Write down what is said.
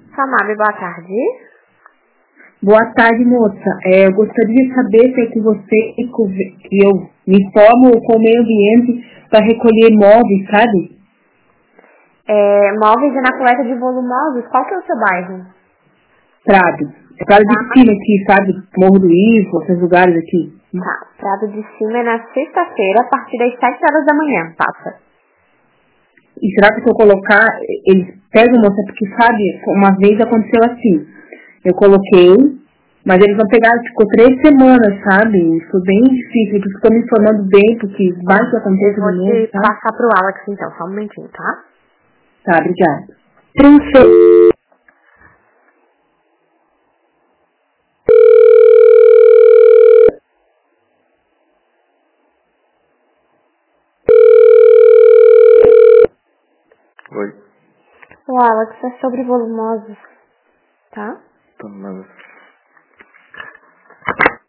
Samab, boa tarde. Boa tarde, moça. Eu gostaria de saber se é que você que eu me informo com o meio ambiente para recolher móveis, sabe? Móveis é na coleta de volumosos. Qual que é o seu bairro? Prado. É Prado de Cima aqui, sabe? Morro do Ivo, esses lugares aqui. Tá, Prado de Cima é na sexta-feira, a partir das 7 horas da manhã, passa. E será que se eu colocar, eles pegam, moça? Porque, sabe, uma vez aconteceu assim. Eu coloquei, mas eles não pegaram, ficou 3 semanas, sabe? Foi bem difícil, por isso estou me informando bem, porque vai que aconteça de Vou novo, te tá? passar pro Alex então, só um momentinho, tá? Tá, obrigada. Oi. O Alex é sobre volumosos, tá? Tá, mas